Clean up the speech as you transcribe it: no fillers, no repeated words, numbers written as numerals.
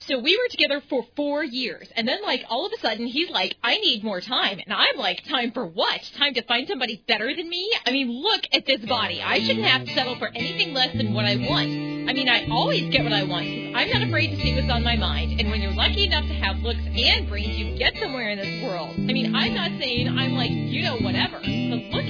So we were together for 4 years, and then, like, all of a sudden, he's like, I need more time. And I'm like, time for what? Time to find somebody better than me? I mean, look at this body. I shouldn't have to settle for anything less than what I want. I mean, I always get what I want, because I'm not afraid to see what's on my mind. And when you're lucky enough to have looks and brains, you get somewhere in this world. I mean, I'm not saying I'm like, whatever. But look